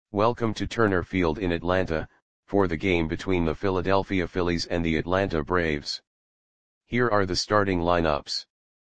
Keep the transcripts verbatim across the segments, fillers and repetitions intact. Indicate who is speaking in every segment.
Speaker 1: Welcome to Turner Field in Atlanta, for the game between the Philadelphia Phillies and the Atlanta Braves. Here are the starting lineups.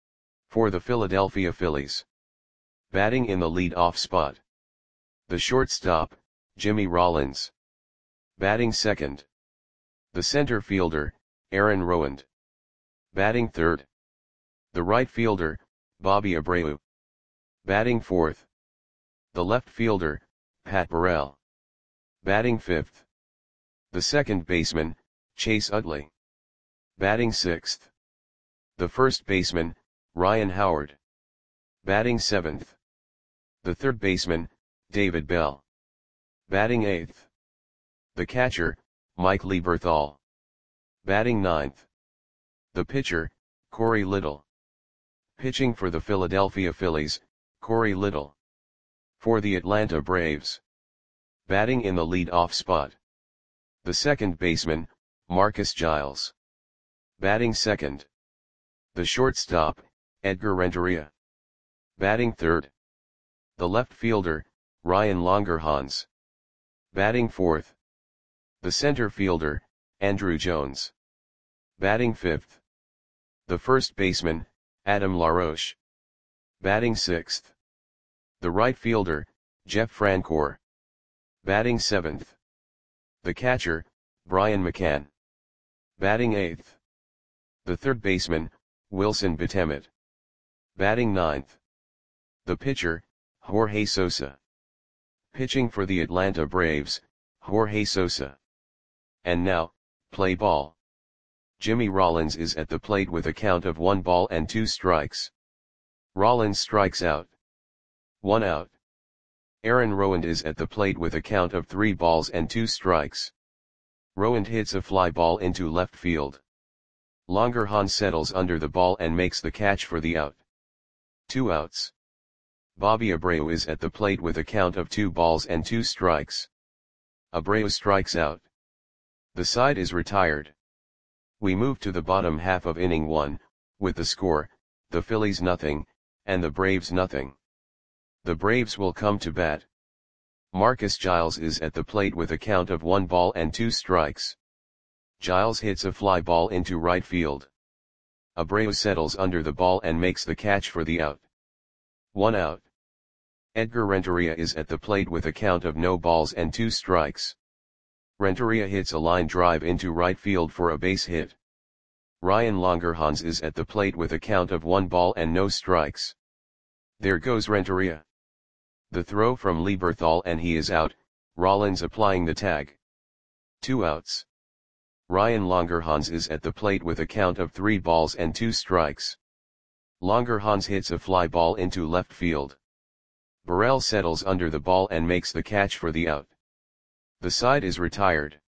Speaker 1: For the Philadelphia Phillies. Batting in the lead-off spot. The shortstop, Jimmy Rollins. Batting second. The center fielder, Aaron Rowand. Batting third. The right fielder, Bobby Abreu. Batting fourth. The left fielder, Pat Burrell. Batting fifth. The second baseman, Chase Utley. Batting sixth. The first baseman, Ryan Howard. Batting seventh. The third baseman, David Bell. Batting eighth. The catcher, Mike Lieberthal. Batting ninth. The pitcher, Corey Little. Pitching for the Philadelphia Phillies, Corey Little. For the Atlanta Braves. Batting in the lead-off spot. The second baseman, Marcus Giles. Batting second. The shortstop, Edgar Renteria. Batting third. The left fielder, Ryan Longerhans. Batting fourth. The center fielder, Andruw Jones. Batting fifth. The first baseman, Adam LaRoche. Batting sixth. The right fielder, Jeff Francoeur. Batting seventh. The catcher, Brian McCann. Batting eighth. The third baseman, Wilson Betemit. Batting ninth. The pitcher, Jorge Sosa. Pitching for the Atlanta Braves, Jorge Sosa. And now, play ball. Jimmy Rollins is at the plate with a count of one ball and two strikes. Rollins strikes out. One out. Aaron Rowand is at the plate with a count of three balls and two strikes. Rowand hits a fly ball into left field. Longerhans settles under the ball and makes the catch for the out. Two outs. Bobby Abreu is at the plate with a count of two balls and two strikes. Abreu strikes out. The side is retired. We move to the bottom half of inning one, with the score, the Phillies nothing, and the Braves nothing. The Braves will come to bat. Marcus Giles is at the plate with a count of one ball and two strikes. Giles hits a fly ball into right field. Abreu settles under the ball and makes the catch for the out. One out. Edgar Renteria is at the plate with a count of no balls and two strikes. Renteria hits a line drive into right field for a base hit. Ryan Longerhans is at the plate with a count of one ball and no strikes. There goes Renteria. The throw from Lieberthal and he is out, Rollins applying the tag. Two outs. Ryan Longerhans is at the plate with a count of three balls and two strikes. Longerhans hits a fly ball into left field. Burrell settles under the ball and makes the catch for the out. The side is retired.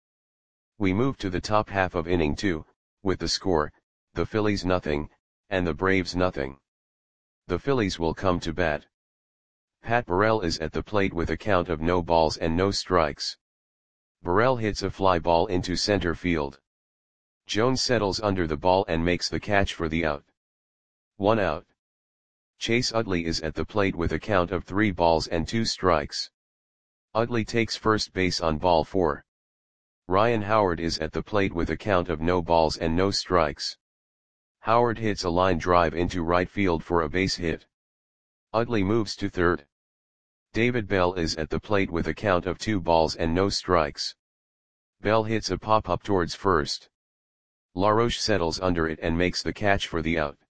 Speaker 1: We move to the top half of inning two, with the score, the Phillies nothing, and the Braves nothing. The Phillies will come to bat. Pat Burrell is at the plate with a count of no balls and no strikes. Burrell hits a fly ball into center field. Jones settles under the ball and makes the catch for the out. One out. Chase Utley is at the plate with a count of three balls and two strikes. Utley takes first base on ball four. Ryan Howard is at the plate with a count of no balls and no strikes. Howard hits a line drive into right field for a base hit. Utley moves to third. David Bell is at the plate with a count of two balls and no strikes. Bell hits a pop-up towards first. LaRoche settles under it and makes the catch for the out.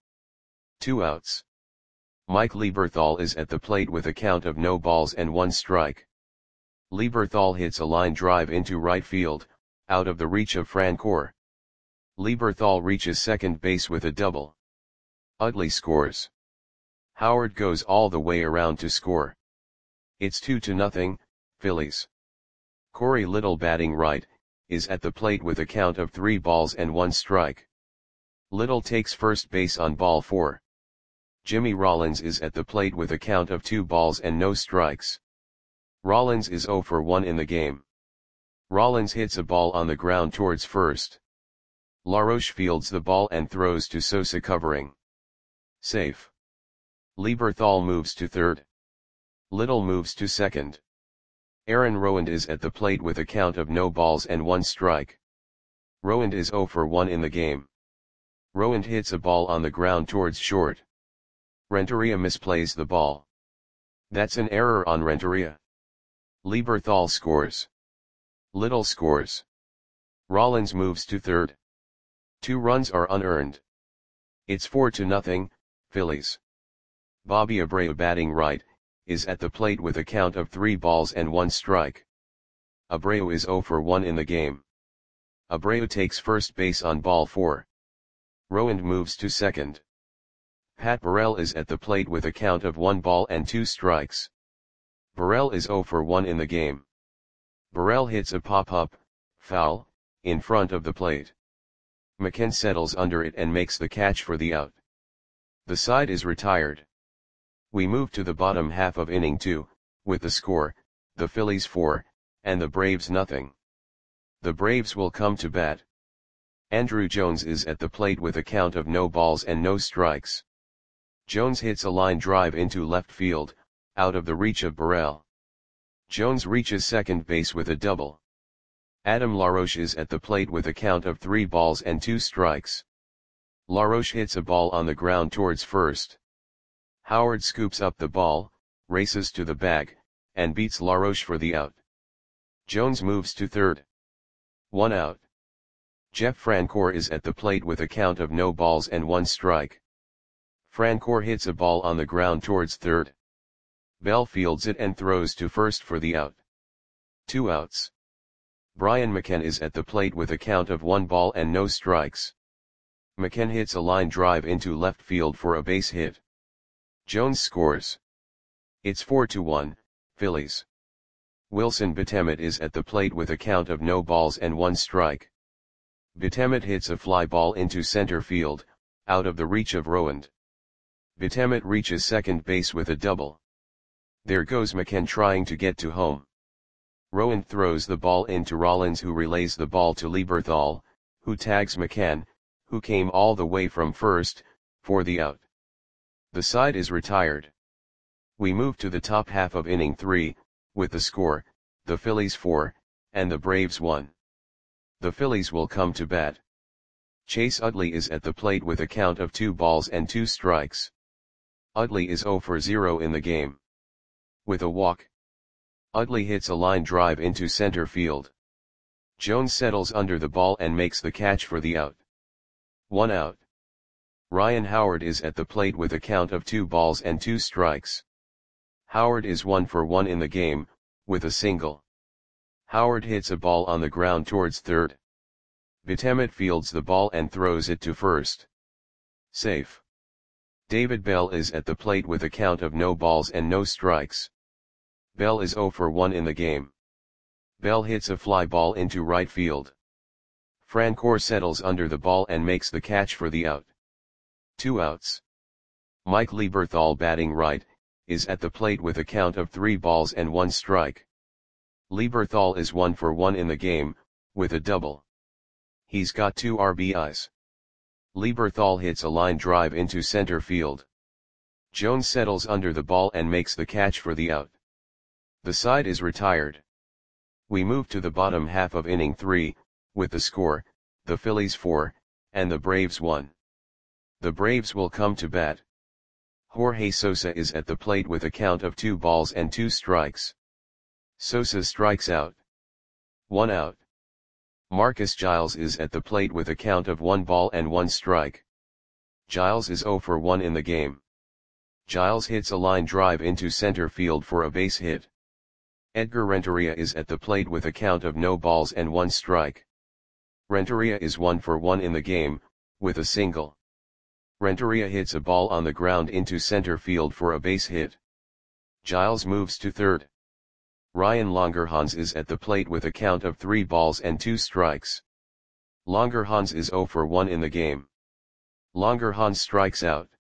Speaker 1: Two outs. Mike Lieberthal is at the plate with a count of no balls and one strike. Lieberthal hits a line drive into right field, out of the reach of Francoeur. Lieberthal reaches second base with a double. Utley scores. Howard goes all the way around to score. It's two to nothing, Phillies. Corey Little, batting right, is at the plate with a count of three balls and one strike. Little takes first base on ball four. Jimmy Rollins is at the plate with a count of two balls and no strikes. Rollins is zero for one in the game. Rollins hits a ball on the ground towards first. LaRoche fields the ball and throws to Sosa covering. Safe. Lieberthal moves to third. Little moves to second. Aaron Rowand is at the plate with a count of no balls and one strike. Rowand is zero for one in the game. Rowand hits a ball on the ground towards short. Renteria misplays the ball. That's an error on Renteria. Lieberthal scores. Little scores. Rollins moves to third. Two runs are unearned. It's four to nothing, Phillies. Bobby Abreu, batting right, is at the plate with a count of three balls and one strike. Abreu is zero for one in the game. Abreu takes first base on ball four. Rowand moves to second. Pat Burrell is at the plate with a count of one ball and two strikes. Burrell is zero for one in the game. Burrell hits a pop-up, foul, in front of the plate. McCann settles under it and makes the catch for the out. The side is retired. We move to the bottom half of inning two, with the score, the Phillies four, and the Braves nothing. The Braves will come to bat. Andruw Jones is at the plate with a count of no balls and no strikes. Jones hits a line drive into left field, out of the reach of Burrell. Jones reaches second base with a double. Adam LaRoche is at the plate with a count of three balls and two strikes. LaRoche hits a ball on the ground towards first. Howard scoops up the ball, races to the bag, and beats LaRoche for the out. Jones moves to third. One out. Jeff Francoeur is at the plate with a count of no balls and one strike. Francoeur hits a ball on the ground towards third. Bell fields it and throws to first for the out. Two outs. Brian McCann is at the plate with a count of one ball and no strikes. McCann hits a line drive into left field for a base hit. Jones scores. It's four to one, Phillies. Wilson Betemit is at the plate with a count of no balls and one strike. Betemit hits a fly ball into center field, out of the reach of Rowand. Betemit reaches second base with a double. There goes McCann trying to get to home. Rowand throws the ball into Rollins, who relays the ball to Lieberthal, who tags McCann, who came all the way from first, for the out. The side is retired. We move to the top half of inning three, with the score, the Phillies four, and the Braves one. The Phillies will come to bat. Chase Utley is at the plate with a count of two balls and two strikes. Utley is zero for zero in the game. With a walk, Utley hits a line drive into center field. Jones settles under the ball and makes the catch for the out. One out. Ryan Howard is at the plate with a count of two balls and two strikes. Howard is one for one in the game, with a single. Howard hits a ball on the ground towards third. Betemit fields the ball and throws it to first. Safe. David Bell is at the plate with a count of no balls and no strikes. Bell is zero for one in the game. Bell hits a fly ball into right field. Francoeur settles under the ball and makes the catch for the out. Two outs. Mike Lieberthal, batting right, is at the plate with a count of three balls and one strike. Lieberthal is one for one in the game, with a double. He's got two R B Is. Lieberthal hits a line drive into center field. Jones settles under the ball and makes the catch for the out. The side is retired. We move to the bottom half of inning three, with the score, the Phillies four, and the Braves one. The Braves will come to bat. Jorge Sosa is at the plate with a count of two balls and two strikes. Sosa strikes out. One out. Marcus Giles is at the plate with a count of one ball and one strike. Giles is zero for one in the game. Giles hits a line drive into center field for a base hit. Edgar Renteria is at the plate with a count of no balls and one strike. Renteria is one for one in the game, with a single. Renteria hits a ball on the ground into center field for a base hit. Giles moves to third. Ryan Longerhans is at the plate with a count of three balls and two strikes. Longerhans is zero for one in the game. Longerhans strikes out.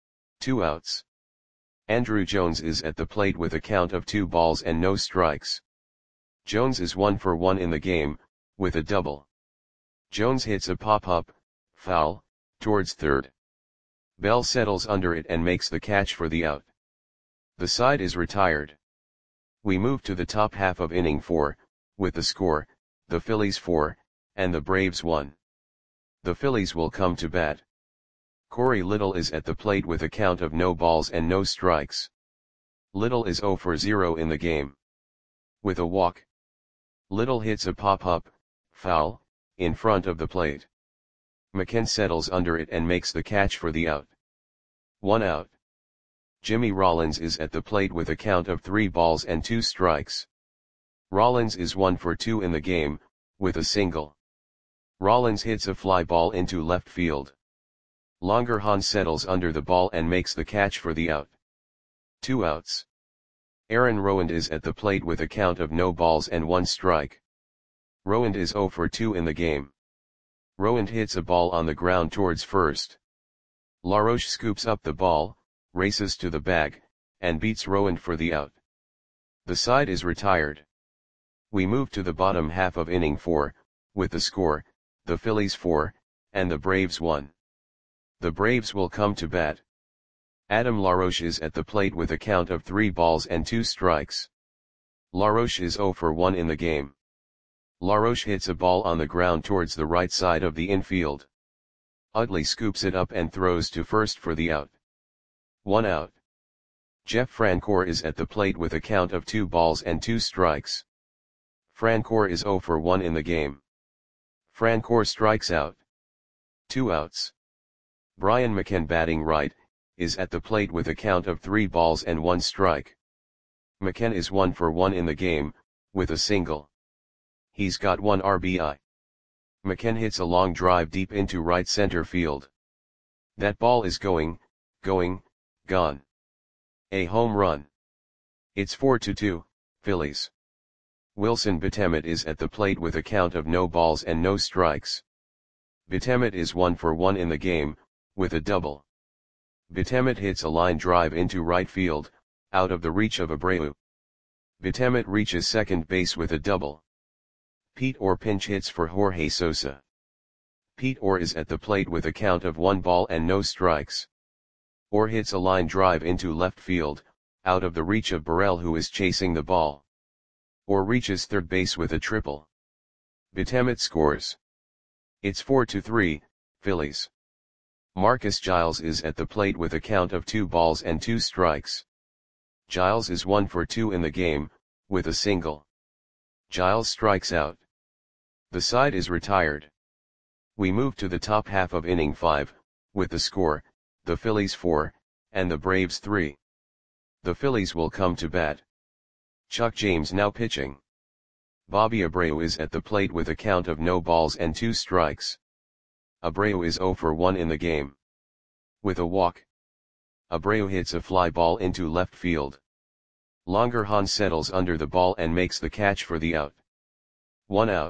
Speaker 1: Two outs. Andruw Jones is at the plate with a count of two balls and no strikes. Jones is one for one in the game, with a double. Jones hits a pop-up, foul, towards third. Bell settles under it and makes the catch for the out. The side is retired. We move to the top half of inning four, with the score, the Phillies four, and the Braves one. The Phillies will come to bat. Corey Little is at the plate with a count of no balls and no strikes. Little is zero for zero in the game. With a walk, Little hits a pop-up, foul, in front of the plate. McCann settles under it and makes the catch for the out. One out. Jimmy Rollins is at the plate with a count of three balls and two strikes. Rollins is one for two in the game, with a single. Rollins hits a fly ball into left field. Langerhans settles under the ball and makes the catch for the out. Two outs. Aaron Rowand is at the plate with a count of no balls and one strike. Rowand is zero for two in the game. Rowand hits a ball on the ground towards first. LaRoche scoops up the ball, races to the bag, and beats Rowand for the out. The side is retired. We move to the bottom half of inning four, with the score, the Phillies four, and the Braves one. The Braves will come to bat. Adam LaRoche is at the plate with a count of three balls and two strikes. LaRoche is zero for one in the game. LaRoche hits a ball on the ground towards the right side of the infield. Utley scoops it up and throws to first for the out. One out. Jeff Francoeur is at the plate with a count of two balls and two strikes. Francoeur is zero for one in the game. Francoeur strikes out. Two outs. Brian McCann, batting right, is at the plate with a count of three balls and one strike. McCann is one for one in the game, with a single. He's got one R B I. McCann hits a long drive deep into right center field. That ball is going, going, gone. A home run. It's four to two, Phillies. Wilson Betemet is at the plate with a count of no balls and no strikes. Betemet is one for one in the game, with a double. Betemet hits a line drive into right field, out of the reach of Abreu. Betemet reaches second base with a double. Pete Orr pinch hits for Jorge Sosa. Pete Orr is at the plate with a count of one ball and no strikes. Orr hits a line drive into left field, out of the reach of Burrell, who is chasing the ball. Orr reaches third base with a triple. Betemet scores. It's four to three, Phillies. Marcus Giles is at the plate with a count of two balls and two strikes. Giles is one for two in the game, with a single. Giles strikes out. The side is retired. We move to the top half of inning five, with the score, the Phillies four, and the Braves three. The Phillies will come to bat. Chuck James now pitching. Bobby Abreu is at the plate with a count of no balls and two strikes. Abreu is zero for one in the game. With a walk, Abreu hits a fly ball into left field. Langerhans settles under the ball and makes the catch for the out. One out.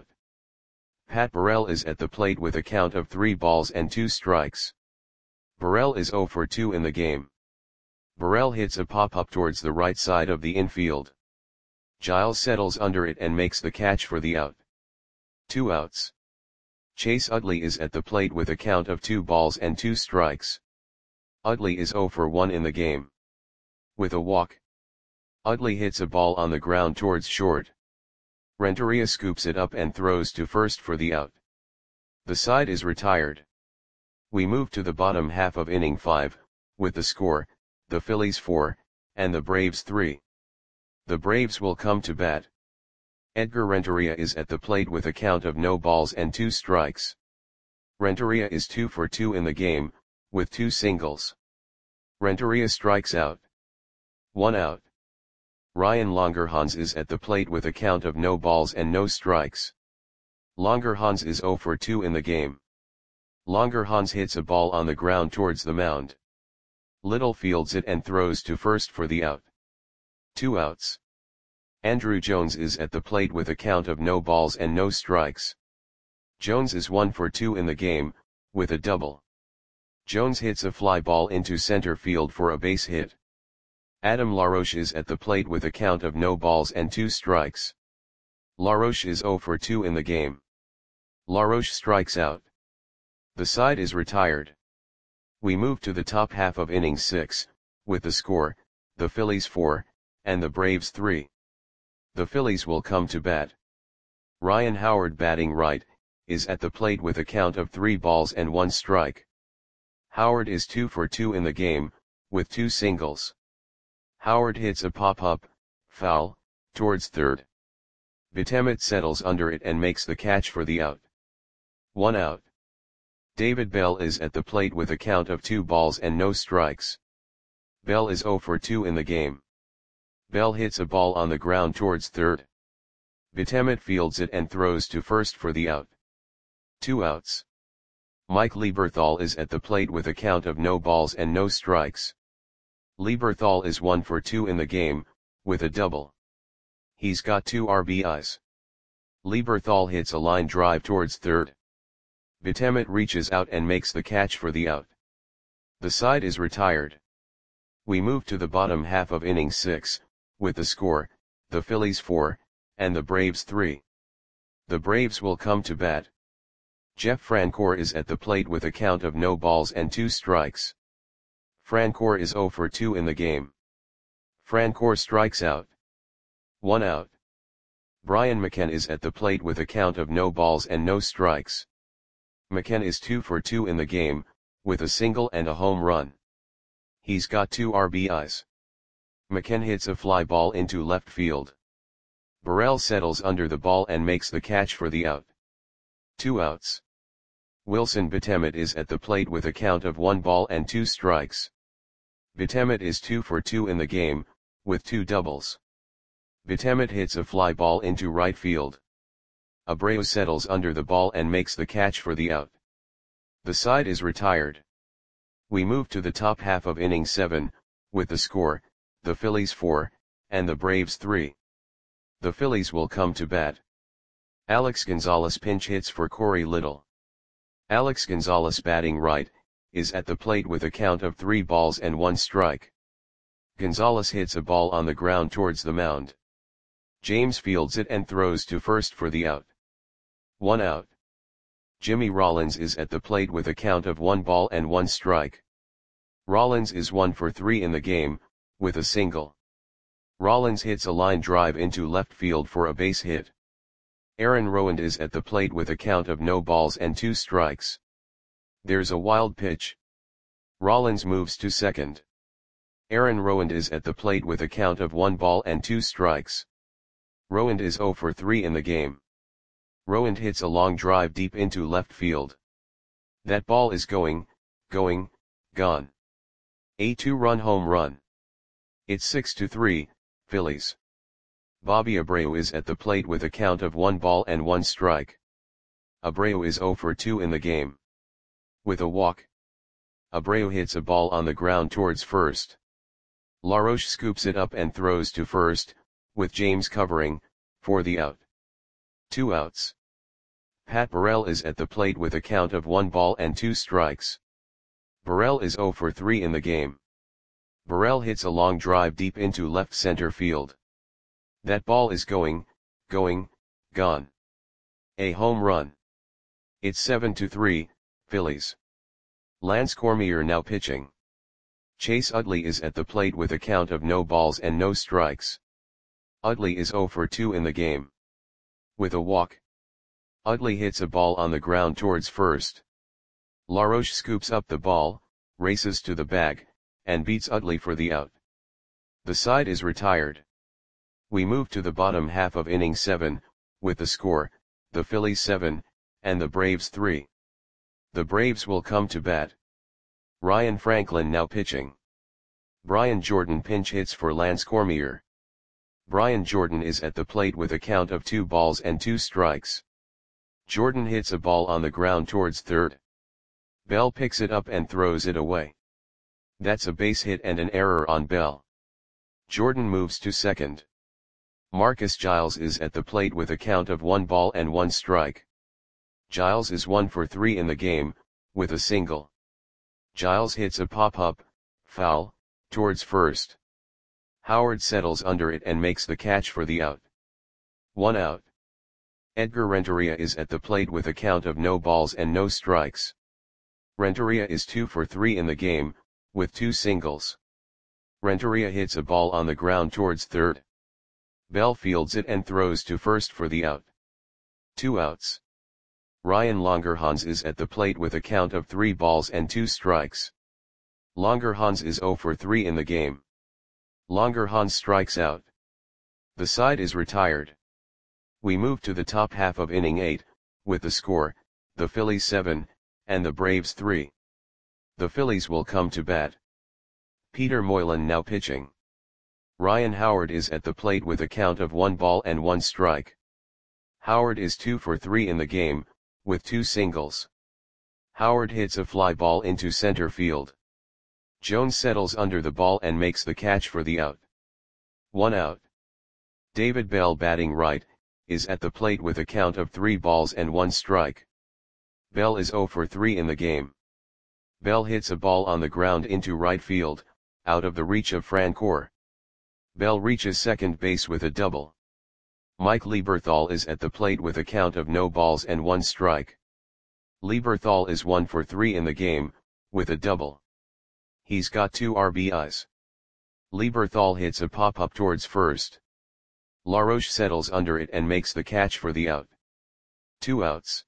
Speaker 1: Pat Burrell is at the plate with a count of three balls and two strikes. Burrell is zero for two in the game. Burrell hits a pop-up towards the right side of the infield. Giles settles under it and makes the catch for the out. Two outs. Chase Utley is at the plate with a count of two balls and two strikes. Utley is zero for one in the game. With a walk, Utley hits a ball on the ground towards short. Renteria scoops it up and throws to first for the out. The side is retired. We move to the bottom half of inning five, with the score, the Phillies four, and the Braves three. The Braves will come to bat. Edgar Renteria is at the plate with a count of no balls and two strikes. Renteria is two for two in the game, with two singles. Renteria strikes out. One out. Ryan Langerhans is at the plate with a count of no balls and no strikes. Langerhans is zero for two in the game. Langerhans hits a ball on the ground towards the mound. Little fields it and throws to first for the out. Two outs. Andruw Jones is at the plate with a count of no balls and no strikes. Jones is one for two in the game, with a double. Jones hits a fly ball into center field for a base hit. Adam LaRoche is at the plate with a count of no balls and two strikes. LaRoche is zero for two in the game. LaRoche strikes out. The side is retired. We move to the top half of inning six, with the score, the Phillies four, and the Braves three. The Phillies will come to bat. Ryan Howard, batting right, is at the plate with a count of three balls and one strike. Howard is two for two in the game, with two singles. Howard hits a pop-up, foul, towards third. Betemet settles under it and makes the catch for the out. One out. David Bell is at the plate with a count of two balls and no strikes. Bell is zero for two in the game. Bell hits a ball on the ground towards third. Betemet fields it and throws to first for the out. Two outs. Mike Lieberthal is at the plate with a count of no balls and no strikes. Lieberthal is one for two in the game, with a double. He's got two R B Is. Lieberthal hits a line drive towards third. Betemet reaches out and makes the catch for the out. The side is retired. We move to the bottom half of inning six, with the score, the Phillies four, and the Braves three. The Braves will come to bat. Jeff Francoeur is at the plate with a count of no balls and two strikes. Francoeur is zero for two in the game. Francoeur strikes out. One out. Brian McCann is at the plate with a count of no balls and no strikes. McCann is two for two in the game, with a single and a home run. He's got two R B Is. McCann hits a fly ball into left field. Burrell settles under the ball and makes the catch for the out. Two outs. Wilson Betemet is at the plate with a count of one ball and two strikes. Betemet is two for two in the game, with two doubles. Betemet hits a fly ball into right field. Abreu settles under the ball and makes the catch for the out. The side is retired. We move to the top half of inning seven, with the score, the Phillies four, and the Braves three. The Phillies will come to bat. Alex Gonzalez pinch hits for Corey Little. Alex Gonzalez, batting right, is at the plate with a count of three balls and one strike. Gonzalez hits a ball on the ground towards the mound. James fields it and throws to first for the out. One out. Jimmy Rollins is at the plate with a count of one ball and one strike. Rollins is one for three in the game, with a single. Rollins hits a line drive into left field for a base hit. Aaron Rowand is at the plate with a count of no balls and two strikes. There's a wild pitch. Rollins moves to second. Aaron Rowand is at the plate with a count of one ball and two strikes. Rowand is zero for three in the game. Rowand hits a long drive deep into left field. That ball is going, going, gone. A two-run home run. It's six to three, Phillies. Bobby Abreu is at the plate with a count of one ball and one strike. Abreu is zero for two in the game. With a walk. Abreu hits a ball on the ground towards first. LaRoche scoops it up and throws to first, with James covering, for the out. Two outs. Pat Burrell is at the plate with a count of one ball and two strikes. Burrell is zero for three in the game. Burrell hits a long drive deep into left center field. That ball is going, going, gone. A home run. It's seven to three, Phillies. Lance Cormier now pitching. Chase Utley is at the plate with a count of no balls and no strikes. Utley is zero for two in the game. With a walk. Utley hits a ball on the ground towards first. LaRoche scoops up the ball, races to the bag, and beats Utley for the out. The side is retired. We move to the bottom half of inning seven, with the score, the Phillies seven, and the Braves three. The Braves will come to bat. Ryan Franklin now pitching. Brian Jordan pinch hits for Lance Cormier. Brian Jordan is at the plate with a count of two balls and two strikes. Jordan hits a ball on the ground towards third. Bell picks it up and throws it away. That's a base hit and an error on Bell. Jordan moves to second. Marcus Giles is at the plate with a count of one ball and one strike. Giles is one for three in the game, with a single. Giles hits a pop-up, foul, towards first. Howard settles under it and makes the catch for the out. One out. Edgar Renteria is at the plate with a count of no balls and no strikes. Renteria is two for three in the game, with two singles. Renteria hits a ball on the ground towards third. Bell fields it and throws to first for the out. Two outs. Ryan Longerhans is at the plate with a count of three balls and two strikes. Longerhans is zero for three in the game. Longerhans strikes out. The side is retired. We move to the top half of inning eight, with the score, the Phillies seven, and the Braves three. The Phillies will come to bat. Peter Moylan now pitching. Ryan Howard is at the plate with a count of one ball and one strike. Howard is two for three in the game, with two singles. Howard hits a fly ball into center field. Jones settles under the ball and makes the catch for the out. One out. David Bell batting right, is at the plate with a count of three balls and one strike. Bell is zero for three in the game. Bell hits a ball on the ground into right field, out of the reach of Francoeur. Bell reaches second base with a double. Mike Lieberthal is at the plate with a count of no balls and one strike. Lieberthal is one for three in the game, with a double. He's got two R B Is. Lieberthal hits a pop-up towards first. LaRoche settles under it and makes the catch for the out. Two outs.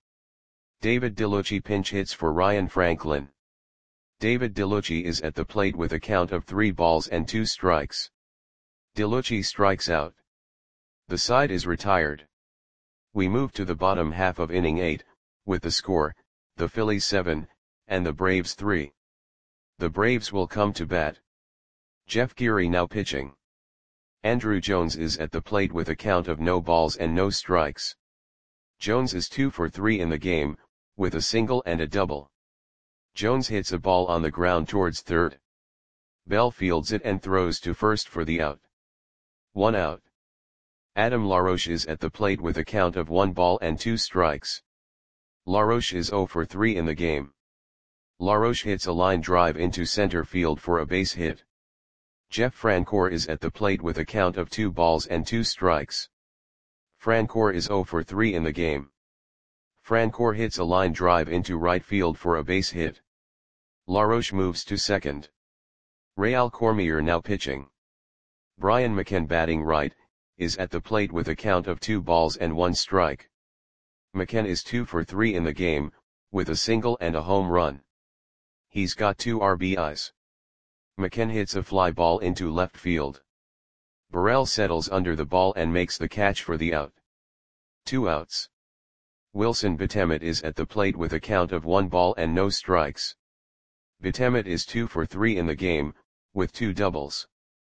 Speaker 1: David DeLucci pinch hits for Ryan Franklin. David DeLucci is at the plate with a count of three balls and two strikes. DeLucci strikes out. The side is retired. We move to the bottom half of inning eight, with the score, the Phillies seven, and the Braves three. The Braves will come to bat. Jeff Geary now pitching. Andrew Jones is at the plate with a count of no balls and no strikes. Jones is two for three in the game, with a single and a double. Jones hits a ball on the ground towards third. Bell fields it and throws to first for the out. One out. Adam LaRoche is at the plate with a count of one ball and two strikes. LaRoche is zero for three in the game. LaRoche hits a line drive into center field for a base hit. Jeff Francoeur is at the plate with a count of two balls and two strikes. Francoeur is zero for three in the game. Francoeur hits a line drive into right field for a base hit. LaRoche moves to second. Real Cormier now pitching. Brian McCann batting right, is at the plate with a count of two balls and one strike. McCann is two for three in the game, with a single and a home run. He's got two R B Is. McCann hits a fly ball into left field. Burrell settles under the ball and makes the catch for the out. Two outs. Wilson Betemet is at the plate with a count of one ball and no strikes. Betemet is two for three in the game, with two doubles.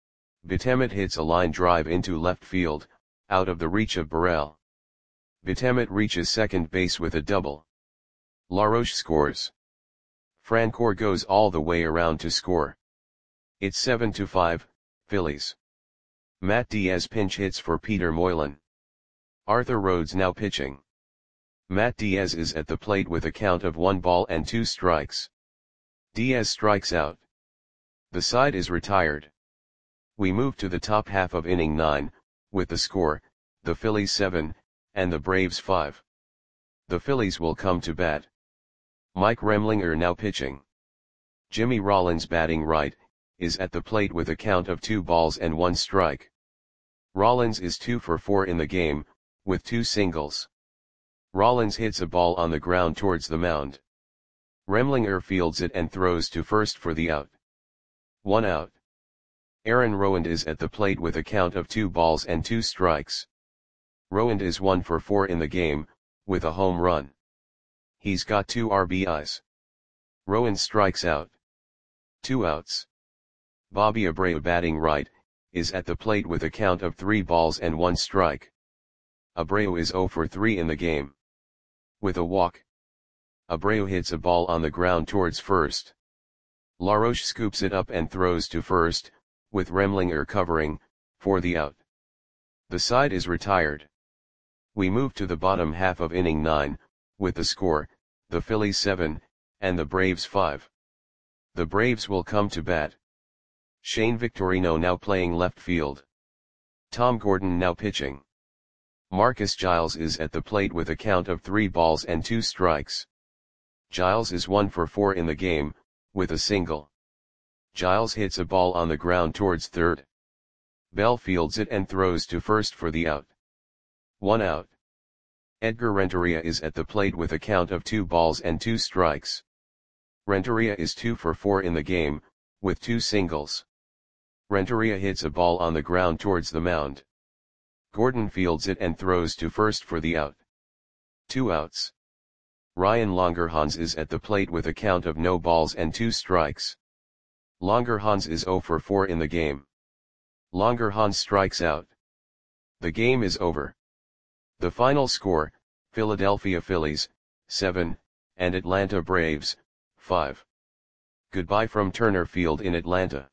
Speaker 1: Betemet hits a line drive into left field, out of the reach of Burrell. Betemet reaches second base with a double. LaRoche scores. Francoeur goes all the way around to score. It's seven to five, Phillies. Matt Diaz pinch hits for Peter Moylan. Arthur Rhodes now pitching. Matt Diaz is at the plate with a count of one ball and two strikes. Diaz strikes out. The side is retired. We move to the top half of inning nine, with the score, the Phillies seven, and the Braves five. The Phillies will come to bat. Mike Remlinger now pitching. Jimmy Rollins batting right, is at the plate with a count of two balls and one strike. Rollins is two for four in the game, with two singles. Rollins hits a ball on the ground towards the mound. Remlinger fields it and throws to first for the out. One out. Aaron Rowand is at the plate with a count of two balls and two strikes. Rowand is one for four in the game, with a home run. He's got two R B Is. Rowand strikes out. Two outs. Bobby Abreu batting right, is at the plate with a count of three balls and one strike. Abreu is zero for three in the game. With a walk. Abreu hits a ball on the ground towards first. LaRoche scoops it up and throws to first, with Remlinger covering, for the out. The side is retired. We move to the bottom half of inning nine, with the score, the Phillies seven, and the Braves five. The Braves will come to bat. Shane Victorino now playing left field. Tom Gordon now pitching. Marcus Giles is at the plate with a count of three balls and two strikes. Giles is one for four in the game, with a single. Giles hits a ball on the ground towards third. Bell fields it and throws to first for the out. One out. Edgar Renteria is at the plate with a count of two balls and two strikes. Renteria is two for four in the game, with two singles. Renteria hits a ball on the ground towards the mound. Gordon fields it and throws to first for the out. Two outs. Ryan Longerhans is at the plate with a count of no balls and two strikes. Longerhans is zero for four in the game. Longerhans strikes out. The game is over. The final score, Philadelphia Phillies, seven, and Atlanta Braves, five. Goodbye from Turner Field in Atlanta.